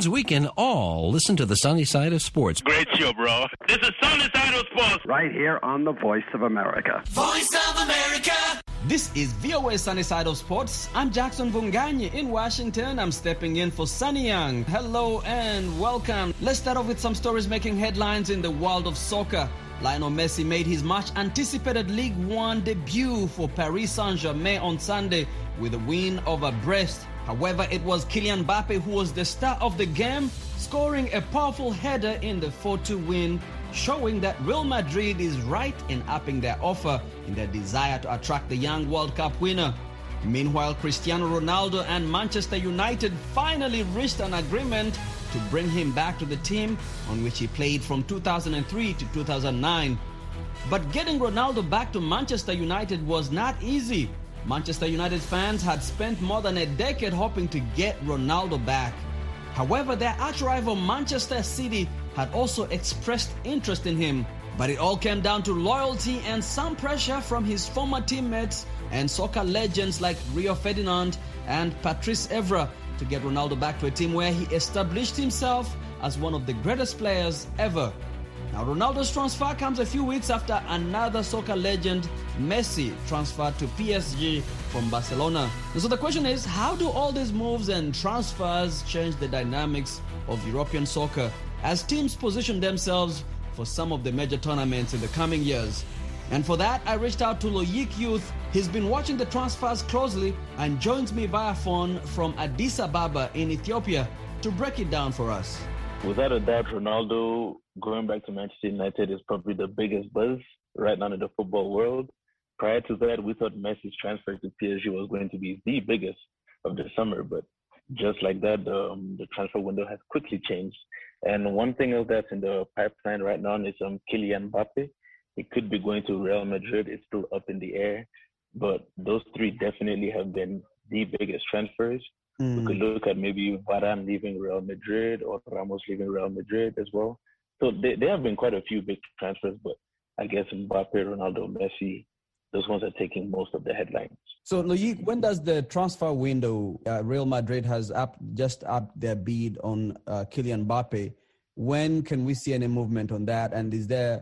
fans, we can all listen to the sunny side of sports. Great show, bro. This is Sunny Side of Sports. Right here on the Voice of America. Voice of America. This is VOA Sunny Side of Sports. I'm Jackson Vunganyi in Washington. I'm stepping in for Sunny Young. Hello and welcome. Let's start off with some stories making headlines in the world of soccer. Lionel Messi made his much-anticipated Ligue 1 debut for Paris Saint-Germain on Sunday with a win over Brest. However, it was Kylian Mbappe who was the star of the game, scoring a powerful header in the 4-2 win, showing that Real Madrid is right in upping their offer in their desire to attract the young World Cup winner. Meanwhile, Cristiano Ronaldo and Manchester United finally reached an agreement to bring him back to the team on which he played from 2003 to 2009. But getting Ronaldo back to Manchester United was not easy. Manchester United fans had spent more than a decade hoping to get Ronaldo back. However, their arch-rival Manchester City had also expressed interest in him. But it all came down to loyalty and some pressure from his former teammates and soccer legends like Rio Ferdinand and Patrice Evra to get Ronaldo back to a team where he established himself as one of the greatest players ever. Now, Ronaldo's transfer comes a few weeks after another soccer legend, Messi, transferred to PSG from Barcelona. And so the question is, how do all these moves and transfers change the dynamics of European soccer as teams position themselves for some of the major tournaments in the coming years? And for that, I reached out to Loic Youth. He's been watching the transfers closely and joins me via phone from Addis Ababa in Ethiopia to break it down for us. Without a doubt, Ronaldo going back to Manchester United is probably the biggest buzz right now in the football world. Prior to that, we thought Messi's transfer to PSG was going to be the biggest of the summer, but just like that, the transfer window has quickly changed. And one thing else that's in the pipeline right now is Kylian Mbappe. He could be going to Real Madrid. It's still up in the air, but those three definitely have been the biggest transfers. We could look at maybe Varane leaving Real Madrid or Ramos leaving Real Madrid as well. So there have been quite a few big transfers, but I guess Mbappe, Ronaldo, Messi, those ones are taking most of the headlines. So, Loic, when does the transfer window, Real Madrid has just upped their bid on Kylian Mbappe. When can we see any movement on that? And is there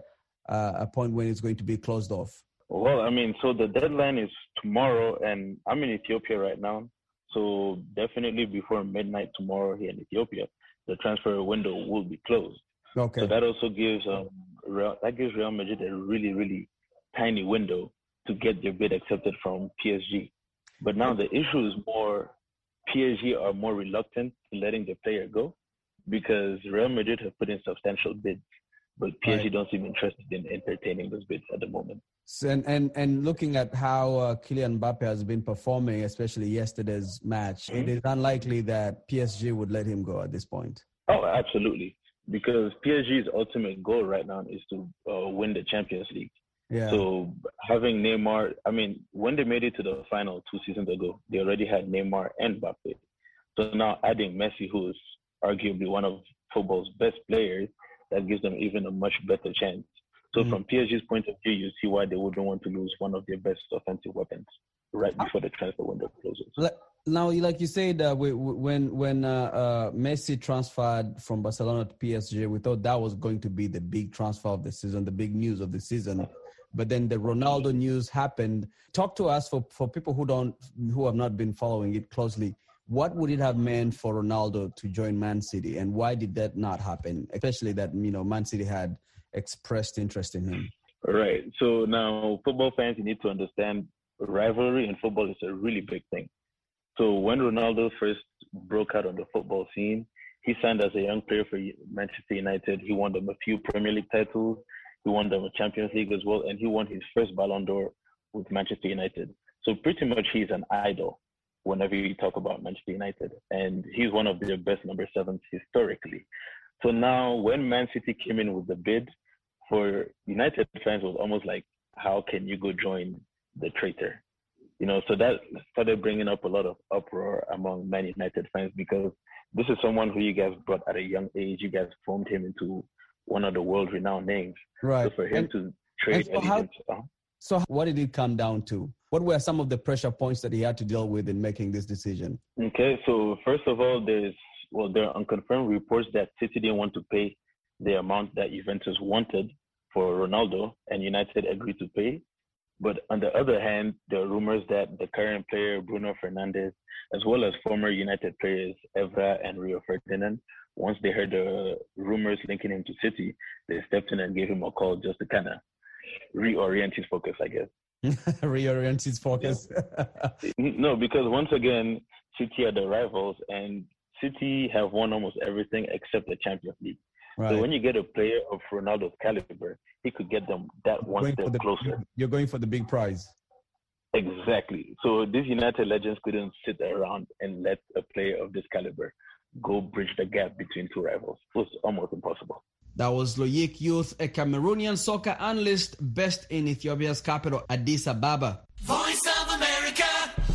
a point when it's going to be closed off? Well, I mean, so the deadline is tomorrow, and I'm in Ethiopia right now. So definitely before midnight tomorrow here in Ethiopia, the transfer window will be closed. Okay. So that also gives Real Madrid a really, really tiny window to get their bid accepted from PSG. But now the issue is more PSG are more reluctant to letting the player go because Real Madrid have put in substantial bids, but PSG don't seem interested in entertaining those bids at the moment. So, and looking at how Kylian Mbappe has been performing, especially yesterday's match, it is unlikely that PSG would let him go at this point. Oh, absolutely. Because PSG's ultimate goal right now is to win the Champions League. Yeah. So having Neymar, I mean, when they made it to the final 2 seasons ago, they already had Neymar and Mbappe. So now adding Messi, who is arguably one of football's best players, that gives them even a much better chance. So from PSG's point of view, you see why they wouldn't want to lose one of their best offensive weapons right before the transfer window closes. Now, like you said, when Messi transferred from Barcelona to PSG, we thought that was going to be the big transfer of the season, the big news of the season. But then the Ronaldo news happened. Talk to us for people who have not been following it closely. What would it have meant for Ronaldo to join Man City, and why did that not happen? Especially that Man City had expressed interest in him. Right. So now, football fans, you need to understand rivalry in football is a really big thing. So when Ronaldo first broke out on the football scene, he signed as a young player for Manchester United. He won them a few Premier League titles. He won them a Champions League as well, and he won his first Ballon d'Or with Manchester United. So pretty much he's an idol whenever you talk about Manchester United, and he's one of their best number 7s historically. So now when Man City came in with the bid, for United fans was almost like, how can you go join the traitor? So that started bringing up a lot of uproar among Man United fans because this is someone who you guys brought at a young age. You guys formed him into one of the world-renowned names. Right. So for him to trade... So what did it come down to? What were some of the pressure points that he had to deal with in making this decision? Okay, so first of all, there's well, there are unconfirmed reports that City didn't want to pay the amount that Juventus wanted for Ronaldo, and United agreed to pay. But on the other hand, there are rumors that the current player, Bruno Fernandes, as well as former United players, Evra and Rio Ferdinand, once they heard the rumors linking him to City, they stepped in and gave him a call just to kind of reorient his focus, I guess. Reorient his focus. No, because once again, City are the rivals, and City have won almost everything except the Champions League. Right. So when you get a player of Ronaldo's caliber, he could get them that one step closer. You're going for the big prize. Exactly. So these United legends couldn't sit around and let a player of this caliber go bridge the gap between two rivals. It was almost impossible. That was Loic Youth, a Cameroonian soccer analyst based in Ethiopia's capital, Addis Ababa. Voice of America.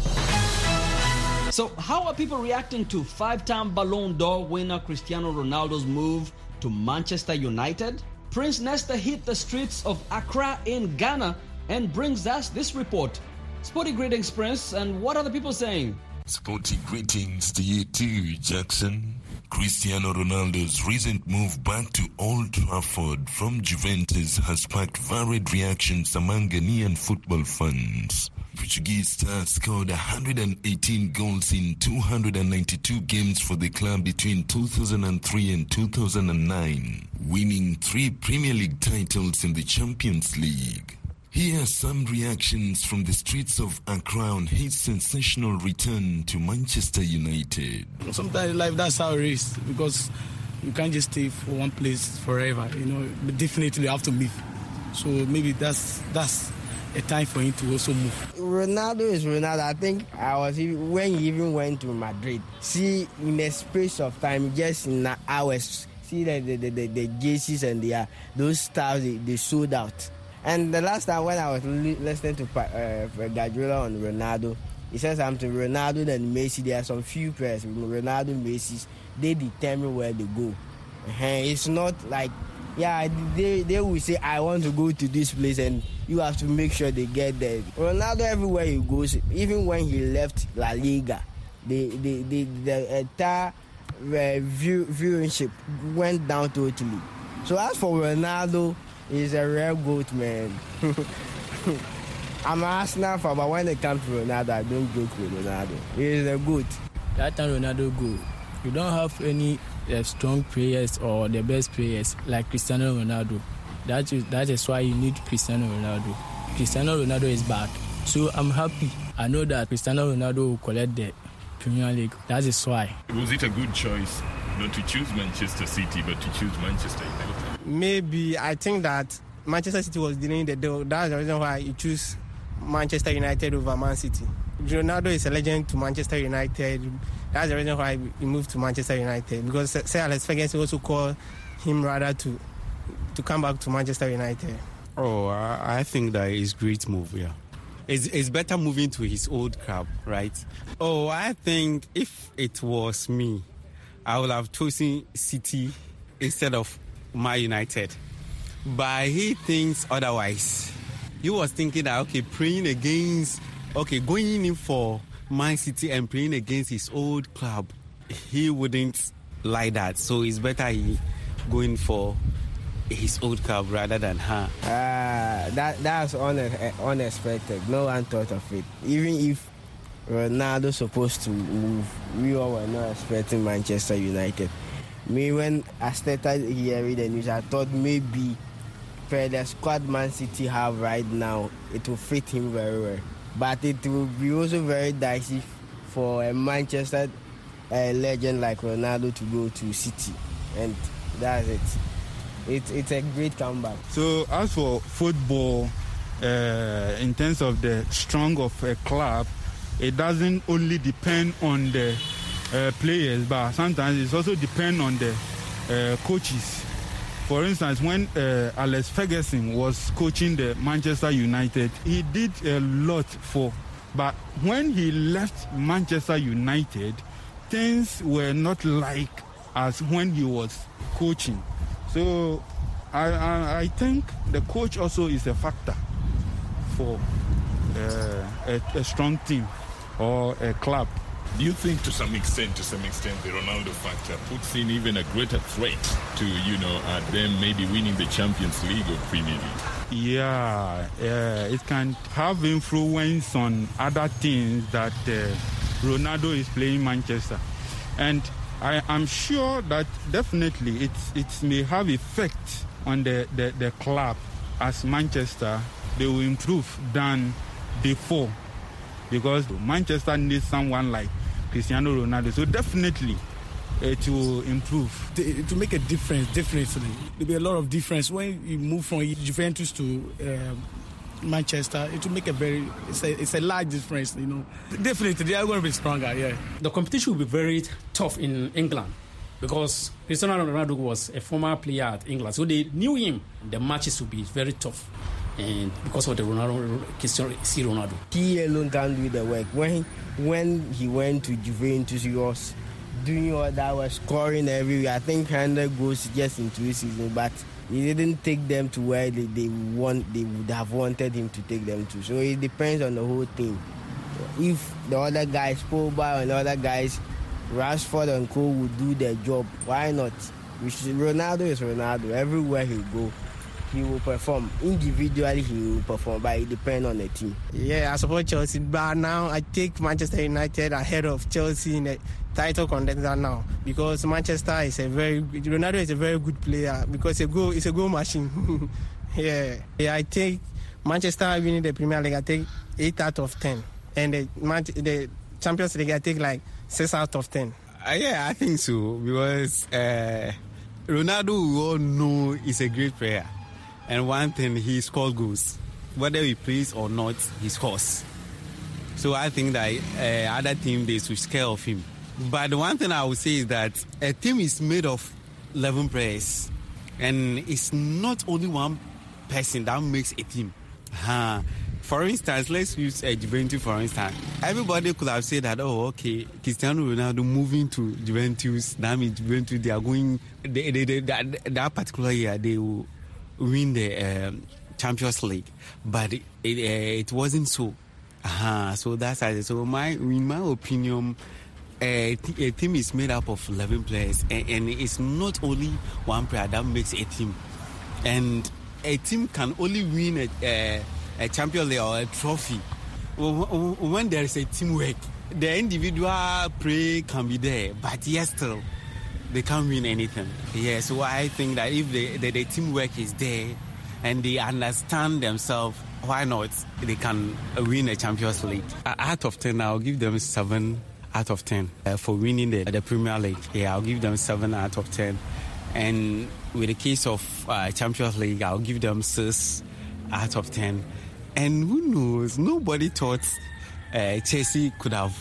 So how are people reacting to five-time Ballon d'Or winner Cristiano Ronaldo's move to Manchester United? Prince Nesta hit the streets of Accra in Ghana and brings us this report. Sporty greetings, Prince, and what are the people saying? Sporty greetings to you too, Jackson. Cristiano Ronaldo's recent move back to Old Trafford from Juventus has sparked varied reactions among Ghanaian football fans. Portuguese star scored 118 goals in 292 games for the club between 2003 and 2009, winning 3 Premier League titles in the Champions League. Here are some reactions from the streets of Accra on his sensational return to Manchester United. Sometimes in life, that's how it is, because you can't just stay for one place forever, but definitely you have to move. So maybe that's a time for him to also move. Ronaldo is Ronaldo. I think when he even went to Madrid, see, in a space of time, just in hours, see the jerseys and those styles, they sold out. And the last time when I was listening to Guardiola on Ronaldo, he said something, Ronaldo and Messi, there are some few players, Ronaldo and Messi, they determine where they go. It's not like, they will say, I want to go to this place, and you have to make sure they get there. Ronaldo, everywhere he goes, even when he left La Liga, the entire viewership went down totally. So as for Ronaldo, he's a rare goat, man. I'm an Arsenal fan, but when it comes to Ronaldo, I don't joke with Ronaldo. He's a goat. That time Ronaldo go, you don't have any strong players or the best players like Cristiano Ronaldo. That is why you need Cristiano Ronaldo. Cristiano Ronaldo is back. So I'm happy. I know that Cristiano Ronaldo will collect the Premier League. That is why. Was it a good choice not to choose Manchester City, but to choose Manchester United? Maybe I think that Manchester City was delaying the deal. That's the reason why he chose Manchester United over Man City. Ronaldo is a legend to Manchester United. That's the reason why he moved to Manchester United. Because Sir Alex Ferguson also called him rather to come back to Manchester United. Oh, I think that is a great move, yeah. It's better moving to his old club, right? Oh, I think if it was me, I would have chosen City instead of Man United. But he thinks otherwise. He was thinking that, going in for Man City and playing against his old club, he wouldn't like that. So it's better he going for his old club rather than her. That's unexpected. No one thought of it. Even if Ronaldo supposed to move, we all were not expecting Manchester United. Me, when I started hearing the news, I thought maybe for the squad Man City have right now, it will fit him very well. But it will be also very dicey for a Manchester legend like Ronaldo to go to City. And that's it. It's a great comeback. So as for football, in terms of the strength of a club, it doesn't only depend on the players, but sometimes it also depends on the coaches. For instance, when Alex Ferguson was coaching the Manchester United, he did a lot but when he left Manchester United, things were not like as when he was coaching. So I think the coach also is a factor for a strong team or a club. Do you think to some extent, the Ronaldo factor puts in even a greater threat to, them maybe winning the Champions League or Premier League? Yeah, it can have influence on other things that Ronaldo is playing Manchester. And I'm sure that definitely it may have effect on the club as Manchester. They will improve than before because Manchester needs someone like Cristiano Ronaldo. So definitely it will improve. To make a difference, definitely. There will be a lot of difference when you move from Juventus to Manchester. It will make it's a large difference, Definitely, they are going to be stronger, yeah. The competition will be very tough in England because Cristiano Ronaldo was a former player at England. So they knew him. The matches will be very tough. And because of the Cristiano Ronaldo. He alone can't do the work. When he went to Juventus, he was doing all that, was scoring everywhere. I think 100 goals just in 2 seasons, but he didn't take them to where they would have wanted him to take them to. So it depends on the whole team. If the other guys, Pogba and other guys, Rashford and Co would do their job, why not? Ronaldo is Ronaldo. Everywhere he go, he will perform. Individually, he will perform, but it depends on the team. Yeah, I support Chelsea, but now I take Manchester United ahead of Chelsea in the title contender now because Ronaldo is a very good player because it's a goal machine. yeah, I take Manchester winning the Premier League. I take 8 out of 10, and the Champions League I take like 6 out of 10. Yeah, I think so because Ronaldo, we all know, is a great player. And one thing, he scores goals. Whether he plays or not, he scores. So I think that other team, they should scare of him. But the one thing I would say is that a team is made of 11 players. And it's not only one person that makes a team. For instance, let's use Juventus for instance. Everybody could have said that, Cristiano Ronaldo moving to Juventus, that means Juventus, they are going, that particular year, they will win the Champions League, but it wasn't so. So that's it. So in my opinion, a team is made up of 11 players, and it's not only one player that makes a team. And a team can only win a Champions League or a trophy when there is a teamwork. The individual play can be there, but yes, still they can't win anything. Yeah, so I think that if the teamwork is there and they understand themselves, why not? They can win a Champions League. Out of 10, I'll give them 7 out of 10 for winning the Premier League. Yeah, I'll give them 7 out of 10. And with the case of Champions League, I'll give them 6 out of 10. And who knows? Nobody thought Chelsea could have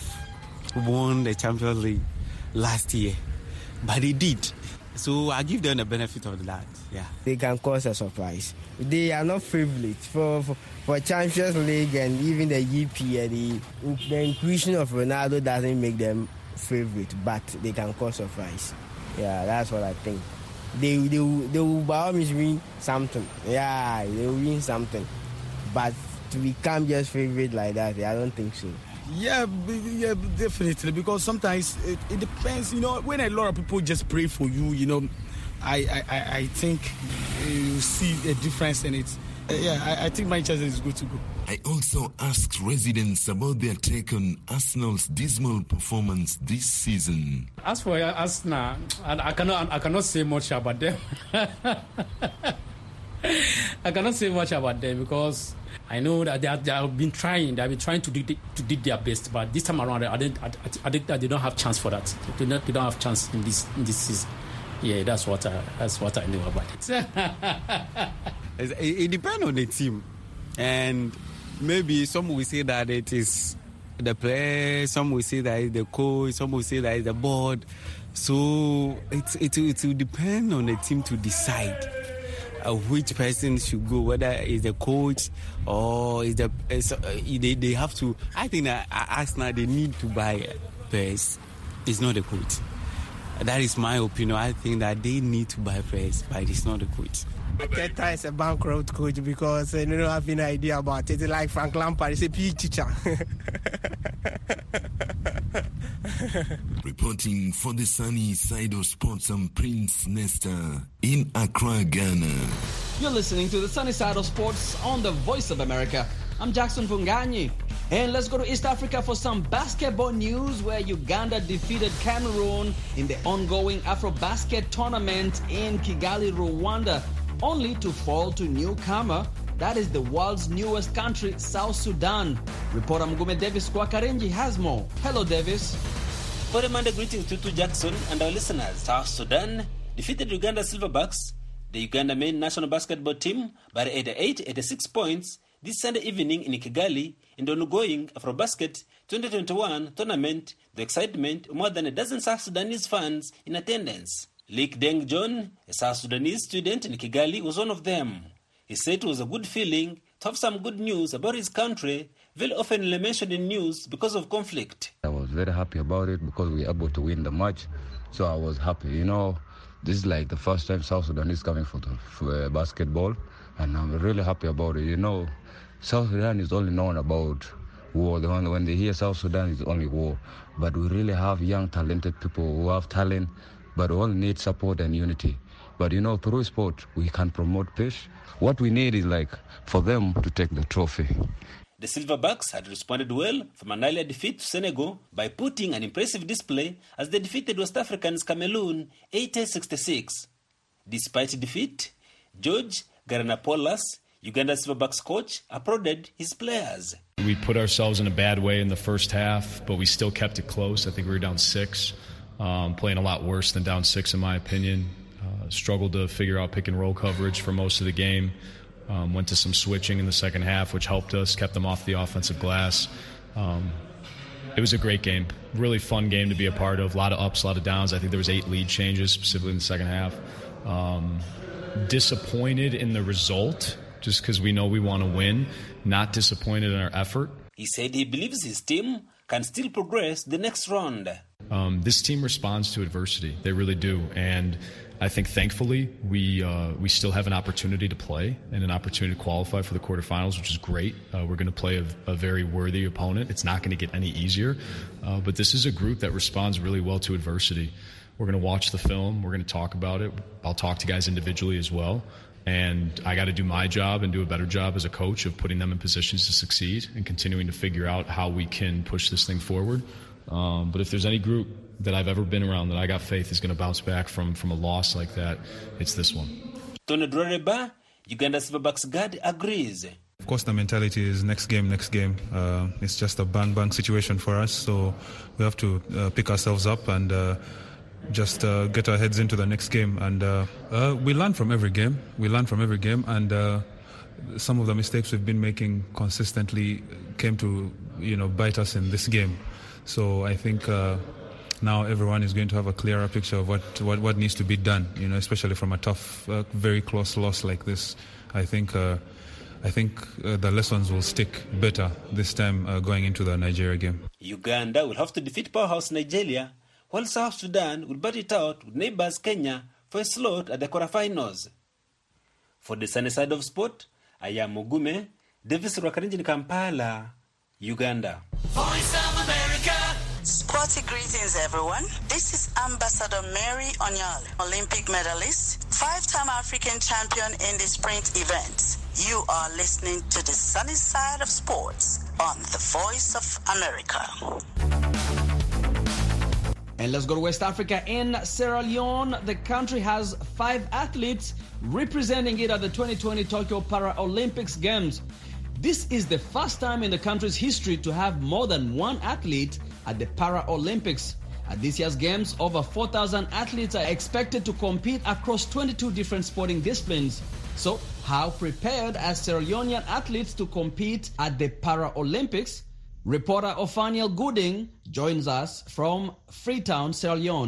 won the Champions League last year. But they did. So I give them the benefit of that. Yeah. They can cause a surprise. They are not favorites for Champions League and even the EPL. The inclusion of Ronaldo doesn't make them favorite, but they can cause surprise. Yeah, that's what I think. They will by all means win something. Yeah, they will win something. But to become just favorite like that, I don't think so. Yeah, definitely. Because sometimes it depends. When a lot of people just pray for you, I think you see a difference in it. I think Manchester is good to go. I also asked residents about their take on Arsenal's dismal performance this season. As for Arsenal, I cannot say much about them. I cannot say much about them because I know that they have been trying. They have been trying to do their best, but this time around, I think that they don't have chance for that. They don't have chance in this season. Yeah, that's what I know about it. It depends on the team, and maybe some will say that it is the player, some will say that it's the coach, some will say that it's the board. So it will depend on the team to decide which person should go, whether it's the coach or is they have to. I think that Arsenal, they need to buy players. It's not the coach. That is my opinion. I think that they need to buy players, but it's not the coach. Arteta is a bankrupt coach because they don't have any idea about it. It's like Frank Lampard, he's a PE teacher. Reporting for the sunny side of sports, I'm Prince Nesta in Accra, Ghana. You're listening to the Sunny Side of Sports on the Voice of America. I'm Jackson Vunganyi. And let's go to East Africa for some basketball news, where Uganda defeated Cameroon in the ongoing AfroBasket tournament in Kigali, Rwanda, only to fall to newcomer, that is the world's newest country, South Sudan. Reporter Mugume Davis Kwakarenji has more. Hello, Davis. For a Monday greetings to Jackson and our listeners. South Sudan defeated Uganda Silverbacks, the Uganda main national basketball team, by 86 points this Sunday evening in Kigali in the ongoing AfroBasket 2021 tournament. The excitement of more than a dozen South Sudanese fans in attendance. Lik Deng John, a South Sudanese student in Kigali, was one of them. He said it was a good feeling to have some good news about his country, very often mentioned in news because of conflict. I was very happy about it because we were able to win the match, so I was happy. You know, this is like the first time South Sudan is coming for basketball, and I'm really happy about it. You know, South Sudan is only known about war. When they hear South Sudan, it's only war. But we really have young, talented people who have talent, but all need support and unity. But you know, through sport, we can promote peace. What we need is like for them to take the trophy. The Silverbacks had responded well from an earlier defeat to Senegal by putting an impressive display as they defeated West Africans Cameroon 80-66. Despite defeat, George Garanapolas, Uganda Silverbacks coach, applauded his players. We put ourselves in a bad way in the first half, but we still kept it close. I think we were down 6, playing a lot worse than down 6 in my opinion. Struggled to figure out pick and roll coverage for most of the game. Went to some switching in the second half, which helped us, kept them off the offensive glass. It was a great game, really fun game to be a part of. A lot of ups, a lot of downs. I think there was 8 lead changes, specifically in the second half. Disappointed in the result, just because we know we want to win. Not disappointed in our effort. He said he believes his team can still progress the next round. This team responds to adversity. They really do. And I think, thankfully, we still have an opportunity to play and an opportunity to qualify for the quarterfinals, which is great. We're going to play a very worthy opponent. It's not going to get any easier. But this is a group that responds really well to adversity. We're going to watch the film. We're going to talk about it. I'll talk to guys individually as well. And I got to do my job and do a better job as a coach of putting them in positions to succeed and continuing to figure out how we can push this thing forward. But if there's any group that I've ever been around that I got faith is going to bounce back from a loss like that, it's this one. Tony Droreba, Uganda Silverbacks guard, agrees. Of course, the mentality is next game. It's just a bang situation for us, so we have to pick ourselves up and just get our heads into the next game. And we learn from every game. And some of the mistakes we've been making consistently came to bite us in this game. So I think now everyone is going to have a clearer picture of what needs to be done, especially from a tough, very close loss like this. I think the lessons will stick better this time going into the Nigeria game. Uganda will have to defeat powerhouse Nigeria, while South Sudan will battle it out with neighbors Kenya for a slot at the quarterfinals. For the sunny side of sport, I am Mugume Davis Rwakarenji in Kampala, Uganda. Voice of America. Sporty greetings, everyone. This is Ambassador Mary Onyale, Olympic medalist, 5-time African champion in the sprint event. You are listening to the sunny side of sports on the Voice of America. And let's go to West Africa. In Sierra Leone, the country has 5 athletes representing it at the 2020 Tokyo Paralympics Games. This is the first time in the country's history to have more than 1 athlete at the Paralympics. At this year's Games, over 4,000 athletes are expected to compete across 22 different sporting disciplines. So, how prepared are Sierra Leonean athletes to compete at the Paralympics? Reporter Ophaniel Gooding joins us from Freetown, Sierra Leone.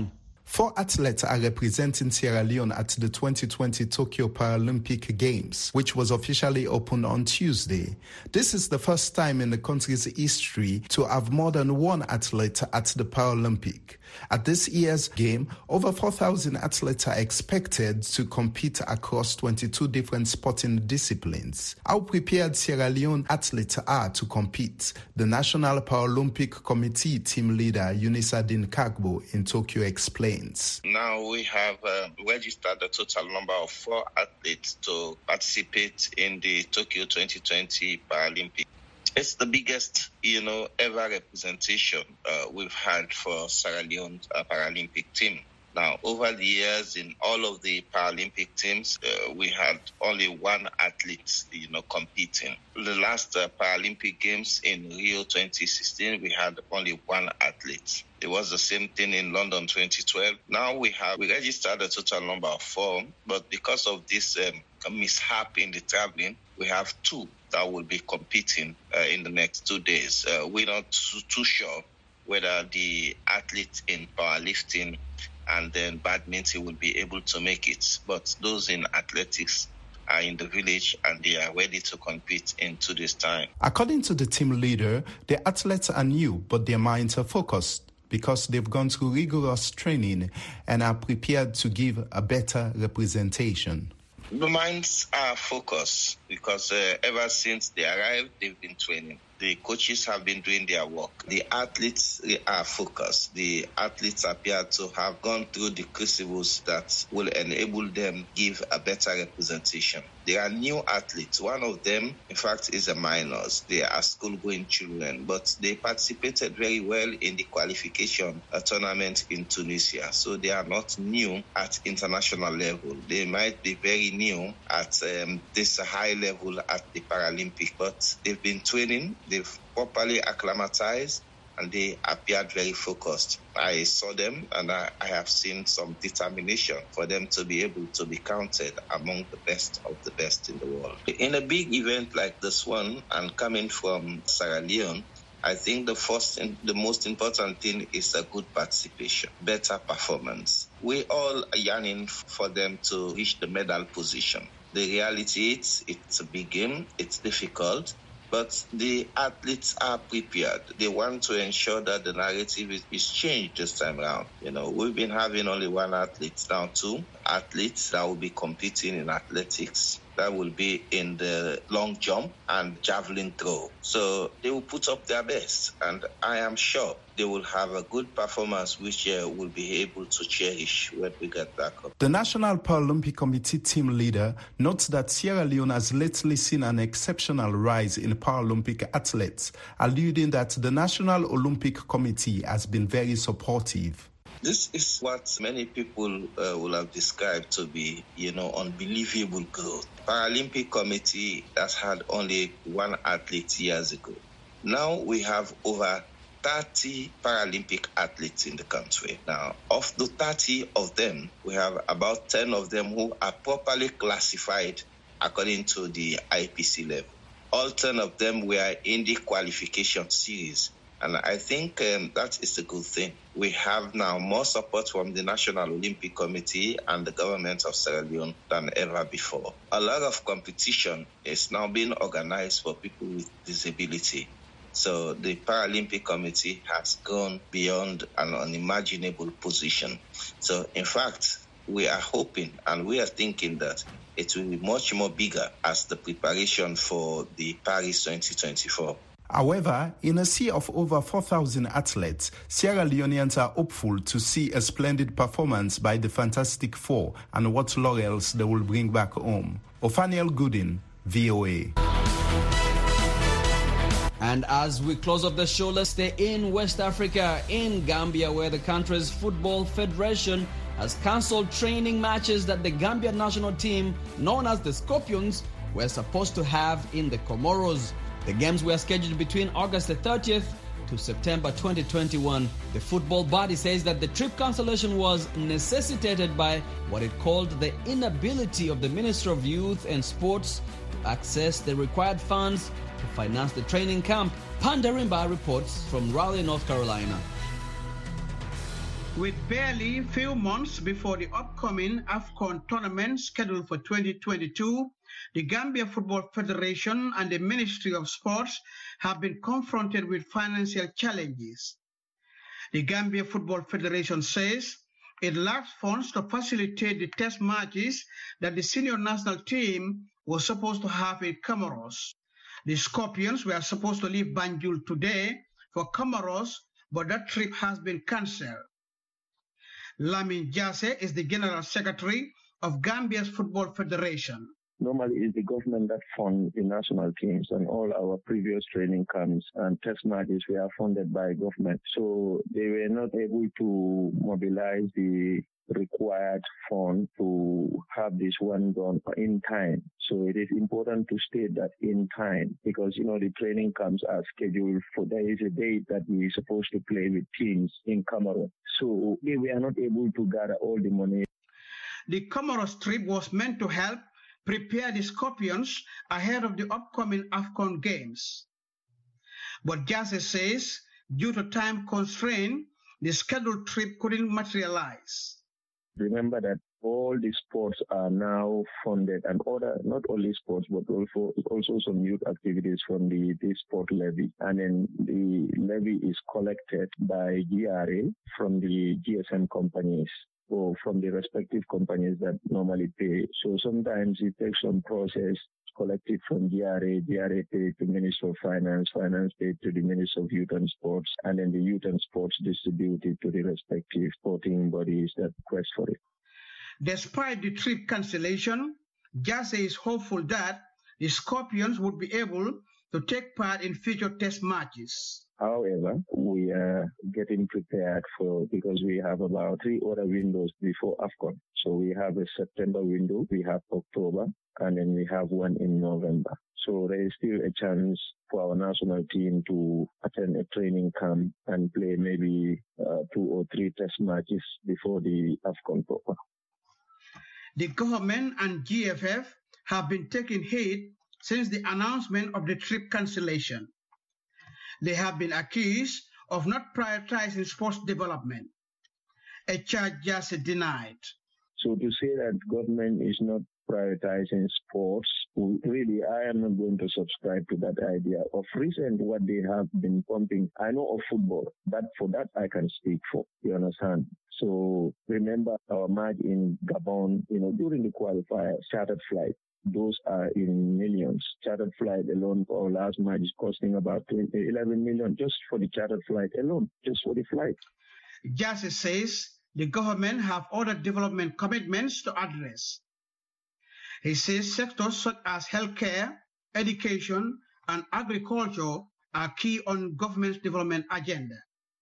4 athletes are representing Sierra Leone at the 2020 Tokyo Paralympic Games, which was officially opened on Tuesday. This is the first time in the country's history to have more than 1 athlete at the Paralympic. At this year's game, over 4,000 athletes are expected to compete across 22 different sporting disciplines. How prepared Sierra Leone athletes are to compete, the National Paralympic Committee team leader Unisadin Kagbo in Tokyo explains. Now we have registered a total number of 4 athletes to participate in the Tokyo 2020 Paralympics. It's the biggest, ever representation we've had for Sierra Leone's Paralympic team. Now, over the years, in all of the Paralympic teams, we had only 1 athlete, competing. The last Paralympic Games in Rio 2016, we had only 1 athlete. It was the same thing in London 2012. Now we registered a total number of 4, but because of this mishap in the traveling, we have 2 that will be competing in the next 2 days. We're not too sure whether the athletes in powerlifting and then badminton will be able to make it. But those in athletics are in the village and they are ready to compete in 2 days' time. According to the team leader, the athletes are new, but their minds are focused because they've gone through rigorous training and are prepared to give a better representation. The minds are focused because ever since they arrived, they've been training. The coaches have been doing their work. The athletes are focused. The athletes appear to have gone through the crucibles that will enable them give a better representation. They are new athletes. One of them, in fact, is a minors. They are school-going children, but they participated very well in the qualification tournament in Tunisia. So they are not new at international level. They might be very new at this high level at the Paralympic, but they've been training. They've properly acclimatized and they appeared very focused. I saw them and I have seen some determination for them to be able to be counted among the best of the best in the world. In a big event like this one, and coming from Sierra Leone, I think the most important thing is a good participation, better performance. We all are yearning for them to reach the medal position. The reality is, it's a big game, it's difficult, but the athletes are prepared. They want to ensure that the narrative is changed this time around. We've been having only 1 athlete, now 2 athletes that will be competing in athletics. That will be in the long jump and javelin throw. So they will put up their best, and I am sure they will have a good performance which will be able to cherish when we get back up. The National Paralympic Committee team leader notes that Sierra Leone has lately seen an exceptional rise in Paralympic athletes, alluding that the National Olympic Committee has been very supportive. This is what many people will have described to be, unbelievable growth. Paralympic Committee has had only 1 athlete years ago. Now we have over 30 Paralympic athletes in the country. Now, of the 30 of them, we have about 10 of them who are properly classified according to the IPC level. All 10 of them were in the qualification series. And I think that is a good thing. We have now more support from the National Olympic Committee and the government of Sierra Leone than ever before. A lot of competition is now being organized for people with disability. So the Paralympic Committee has gone beyond an unimaginable position. So in fact, we are hoping and we are thinking that it will be much more bigger as the preparation for the Paris 2024. However, in a sea of over 4,000 athletes, Sierra Leoneans are hopeful to see a splendid performance by the Fantastic Four and what laurels they will bring back home. Othaniel Goodin, VOA. And as we close off the show, let's stay in West Africa, in Gambia, where the country's football federation has cancelled training matches that the Gambia national team, known as the Scorpions, were supposed to have in the Comoros. The games were scheduled between August the 30th to September 2021. The football body says that the trip cancellation was necessitated by what it called the inability of the Ministry of Youth and Sports to access the required funds to finance the training camp. Pandarimba reports from Raleigh, North Carolina. With barely few months before the upcoming AFCON tournament scheduled for 2022, the Gambia Football Federation and the Ministry of Sports have been confronted with financial challenges. The Gambia Football Federation says it lacks funds to facilitate the test matches that the senior national team was supposed to have in Comoros. The Scorpions were supposed to leave Banjul today for Comoros, but that trip has been cancelled. Lamin Jasseh is the General Secretary of Gambia's Football Federation. Normally, it's the government that funds the national teams, and all our previous training camps and test matches were funded by government. So they were not able to mobilize the required fund to have this one done in time. So it is important to state that in time, because, the training camps are scheduled for, there is a date that we're supposed to play with teams in Cameroon. So we are not able to gather all the money. The Comoros trip was meant to help prepare the Scorpions ahead of the upcoming AFCON games. But Jasseh says, due to time constraint, the scheduled trip couldn't materialize. Remember that all the sports are now funded, and not only sports, but also some youth activities from the sport levy. And then the levy is collected by GRA from the GSM companies, or from the respective companies that normally pay. So sometimes it takes some process, collected from GRA paid to Minister of Finance paid to the Minister of Youth and Sports, and then the Youth and Sports distributed to the respective sporting bodies that request for it. Despite the trip cancellation, Jasseh is hopeful that the Scorpions would be able to take part in future test matches. However, we are getting prepared because we have about 3 other windows before AFCON. So we have a September window, we have October, and then we have one in November. So there is still a chance for our national team to attend a training camp and play maybe 2 or 3 test matches before the AFCON proper. The government and GFF have been taking heed since the announcement of the trip cancellation. They have been accused of not prioritizing sports development, a charge Jasseh denied. So to say that government is not prioritizing sports, really, I am not going to subscribe to that idea. Of recent, what they have been pumping, I know of football, but for that I can speak for, you understand? So remember our match in Gabon, during the qualifier, chartered flight. Those are in millions. Chartered flight alone for our last match is costing about 11 million just for the chartered flight alone, just for the flight. Jasseh says the government have other development commitments to address. He says sectors such as healthcare, education, and agriculture are key on government's development agenda.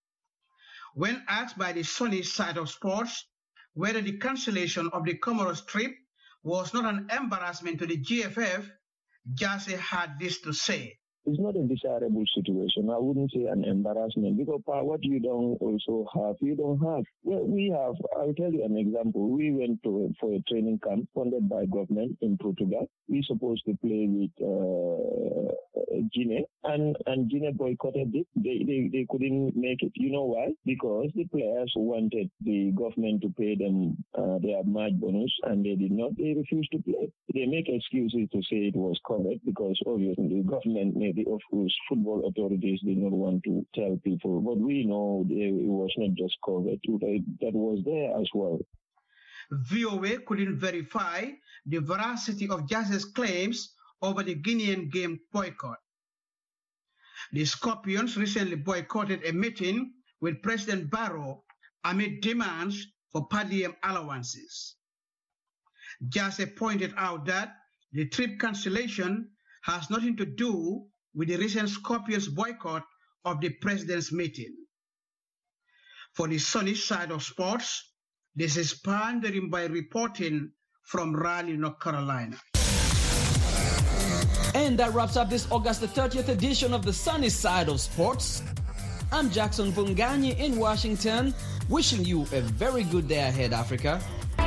When asked by the Sunny Side of Sports whether the cancellation of the Comoros trip was not an embarrassment to the GFF, Jasseh had this to say. It's not a desirable situation. I wouldn't say an embarrassment, because what you don't also have, you don't have. Well, we have, I'll tell you an example. We went for a training camp funded by government in Portugal. We supposed to play with Guinea, and Guinea boycotted it. They couldn't make it. You know why? Because the players wanted the government to pay them their match bonus, and they did not. They refused to play. They make excuses to say it was covered, because obviously the government maybe, of course, football authorities did not want to tell people. But we know it was not just covered. That was there as well. VOA couldn't verify the veracity of Jasseh's claims over the Guinean game boycott. The Scorpions recently boycotted a meeting with President Barrow amid demands for per diem allowances. Jasseh pointed out that the trip cancellation has nothing to do with the recent Scorpions boycott of the president's meeting. For the Sunny Side of Sports, this is Pandering by reporting from Raleigh, North Carolina. And that wraps up this August the 30th edition of the Sunny Side of Sports. I'm Jackson Vunganyi in Washington, wishing you a very good day ahead, Africa.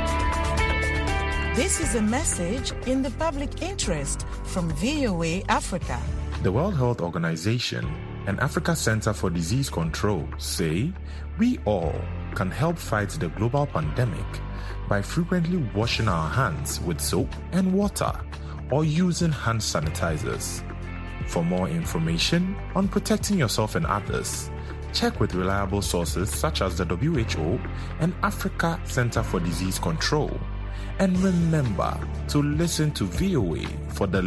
This is a message in the public interest from VOA Africa. The World Health Organization and Africa Center for Disease Control say we all can help fight the global pandemic by frequently washing our hands with soap and water or using hand sanitizers. For more information on protecting yourself and others, check with reliable sources such as the WHO and Africa Center for Disease Control. And remember to listen to VOA for the